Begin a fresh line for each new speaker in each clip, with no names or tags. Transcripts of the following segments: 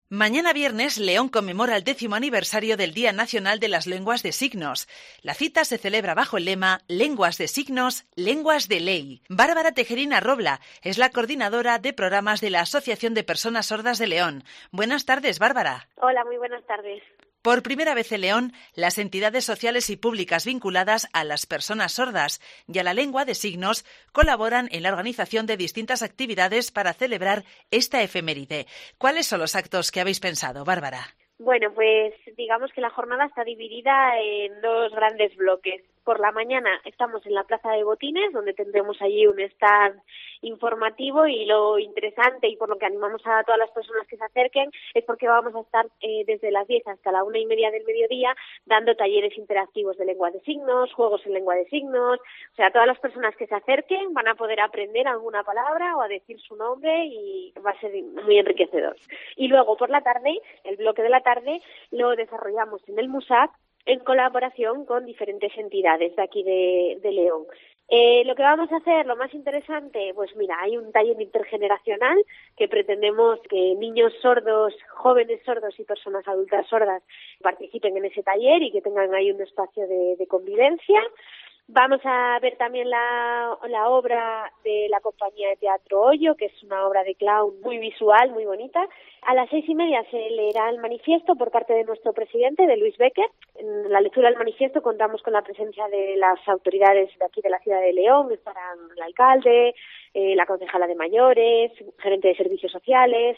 Mañana viernes, León conmemora el 10º aniversario del Día Nacional de las Lenguas de Signos. La cita se celebra bajo el lema Lenguas de Signos, Lenguas de Ley. Bárbara Tejerina Robla es la coordinadora de programas de la Asociación de Personas Sordas de León. Buenas tardes, Bárbara.
Hola, muy buenas tardes.
Por primera vez en León, las entidades sociales y públicas vinculadas a las personas sordas y a la lengua de signos colaboran en la organización de distintas actividades para celebrar esta efeméride. ¿Cuáles son los actos que habéis pensado, Bárbara?
Bueno, pues digamos que la jornada está dividida en dos grandes bloques. Por la mañana estamos en la Plaza de Botines, donde tendremos allí un stand informativo, y lo interesante y por lo que animamos a todas las personas que se acerquen es porque vamos a estar desde las 10 hasta la 1:30 del mediodía dando talleres interactivos de lengua de signos, juegos en lengua de signos. O sea, todas las personas que se acerquen van a poder aprender alguna palabra o a decir su nombre y va a ser muy enriquecedor. Y luego por la tarde, el bloque de la tarde, lo desarrollamos en el MUSAC en colaboración con diferentes entidades de aquí de León. Lo que vamos a hacer, lo más interesante, pues mira, hay un taller intergeneracional que pretendemos que niños sordos, jóvenes sordos y personas adultas sordas participen en ese taller y que tengan ahí un espacio de convivencia. Vamos a ver también la obra de la compañía de teatro Hoyo, que es una obra de clown muy visual, muy bonita. A las 6:30 se leerá el manifiesto por parte de nuestro presidente, de Luis Becker. En la lectura del manifiesto contamos con la presencia de las autoridades de aquí de la ciudad de León. Estarán el alcalde, la concejala de mayores, gerente de servicios sociales.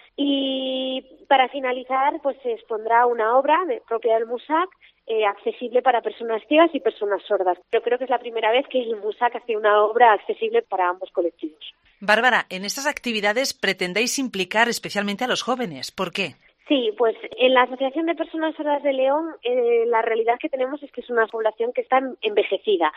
Y para finalizar, pues se expondrá una obra propia del MUSAC, accesible para personas ciegas y personas sordas. Yo creo que es la primera vez que el MUSAC hace una obra accesible para ambos colectivos.
Bárbara, en estas actividades pretendéis implicar especialmente a los jóvenes. ¿Por qué?
Sí, pues en la Asociación de Personas Sordas de León la realidad que tenemos es que es una población que está envejecida.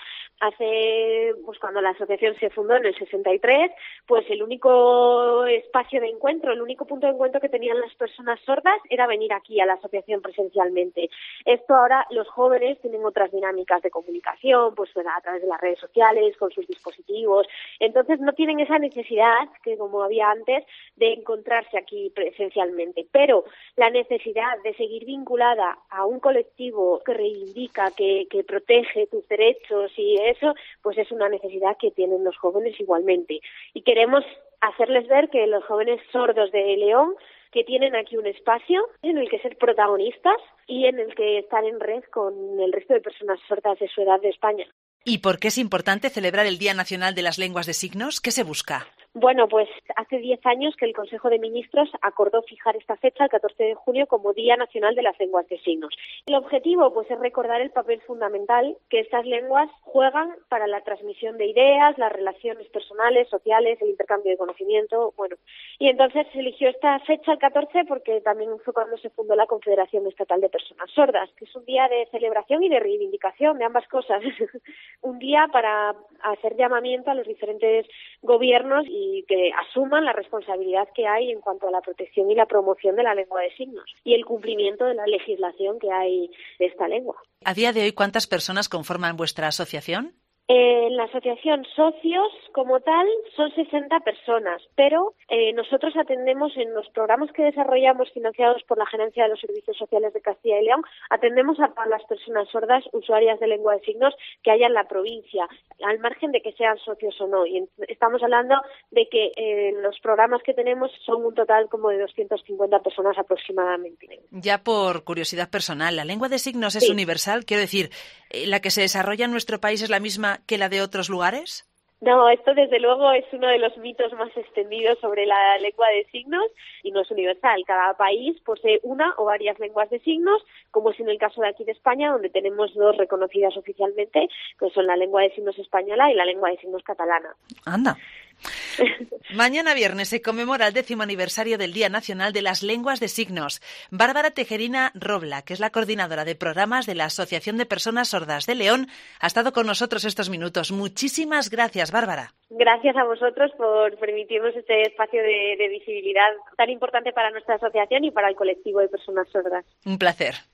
Pues cuando la asociación se fundó en el 63, pues el único espacio de encuentro, el único punto de encuentro que tenían las personas sordas era venir aquí a la asociación presencialmente. Esto ahora los jóvenes tienen otras dinámicas de comunicación, pues a través de las redes sociales, con sus dispositivos. Entonces no tienen esa necesidad que como había antes de encontrarse aquí presencialmente, pero la necesidad de seguir vinculada a un colectivo que reivindica, que protege tus derechos y eso, pues es una necesidad que tienen los jóvenes igualmente. Y queremos hacerles ver que los jóvenes sordos de León, que tienen aquí un espacio en el que ser protagonistas y en el que estar en red con el resto de personas sordas de su edad de España.
¿Y por qué es importante celebrar el Día Nacional de las Lenguas de Signos? ¿Qué se busca?
Bueno, pues hace 10 años que el Consejo de Ministros acordó fijar esta fecha, el 14 de junio, como Día Nacional de las Lenguas de Signos. El objetivo, pues, es recordar el papel fundamental que estas lenguas juegan para la transmisión de ideas, las relaciones personales, sociales, el intercambio de conocimiento, bueno. Y entonces se eligió esta fecha, el 14, porque también fue cuando se fundó la Confederación Estatal de Personas Sordas, que es un día de celebración y de reivindicación de ambas cosas. Un día para hacer llamamiento a los diferentes gobiernos y que asuman la responsabilidad que hay en cuanto a la protección y la promoción de la lengua de signos y el cumplimiento de la legislación que hay de esta lengua.
A día de hoy, ¿cuántas personas conforman vuestra asociación?
En la asociación socios como tal son 60 personas, pero nosotros atendemos en los programas que desarrollamos financiados por la Gerencia de los Servicios Sociales de Castilla y León, atendemos a todas las personas sordas usuarias de lengua de signos que haya en la provincia, al margen de que sean socios o no. Y estamos hablando de que los programas que tenemos son un total como de 250 personas aproximadamente.
Ya por curiosidad personal, ¿la lengua de signos es universal? Quiero decir, ¿la que se desarrolla en nuestro país es la misma que la de otros lugares?
No, esto desde luego es uno de los mitos más extendidos sobre la lengua de signos y no es universal. Cada país posee una o varias lenguas de signos, como es en el caso de aquí de España, donde tenemos dos reconocidas oficialmente, que son la lengua de signos española y la lengua de signos catalana.
Anda. Mañana viernes se conmemora el 10º aniversario del Día Nacional de las Lenguas de Signos. Bárbara Tejerina Robla, que es la coordinadora de programas de la Asociación de Personas Sordas de León, ha estado con nosotros estos minutos. Muchísimas gracias, Bárbara.
Gracias a vosotros por permitirnos este espacio de visibilidad tan importante para nuestra asociación y para el colectivo de personas sordas.
Un placer.